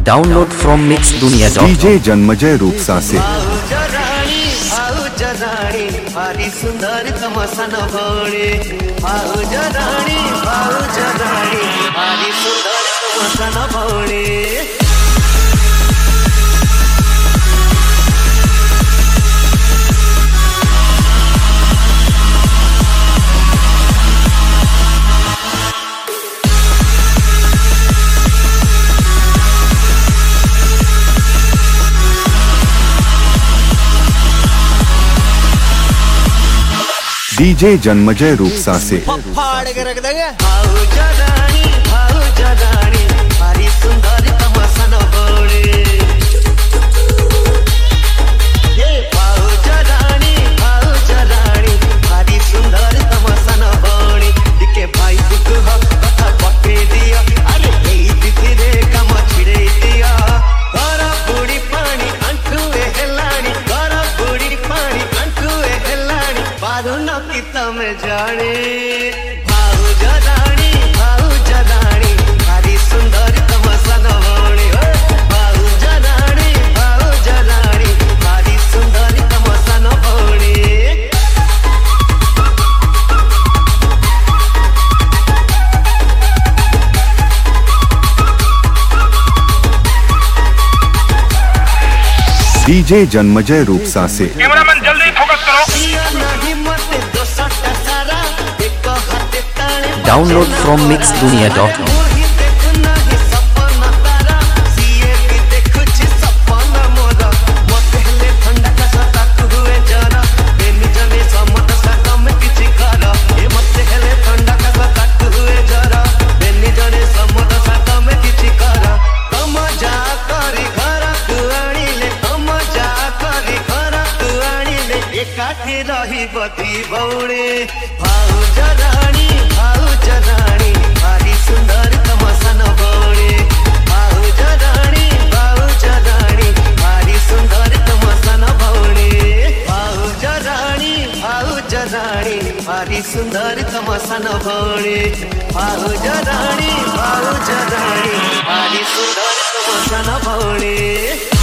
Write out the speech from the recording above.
Download from mixdunia.com. DJ Janmejay Rupsa से भारी सुंदर तमसन भोले भारी सुंदर तमसन भोले DJ जन्मजय रूपसा से फाड़ के रख देंगे भाऊ जरानी भारी सुंदर तमसन भोले ये भाऊ जरानी भारी सुंदर तमसन भोले दिखे भाई दुख हो कथा पके दिया अरे यही दिखे रे कम छिड़े दिया गरा बुड़ी पानी अंटुए हेलानी गरा बुड़ी पानी अंटुए हेलानी बारू न किता में जाने भाऊ जरानी भारी सुंदर तमसन भोले भाऊ जरानी भारी सुंदर तमसन भोले DJ जन्मजय रूपसा से कैमरामैन जल्दी फोकस करो। Download from mixdunia.com. काठी रही बती बौड़े भाऊ जरानी भारी सुंदर तमसन भोले भाऊ जरानी भारी सुंदर तमसन भोले भाऊ जरानी भारी सुंदर तमसन भोले भाऊ जरानी भारी सुंदर तमसन भोले।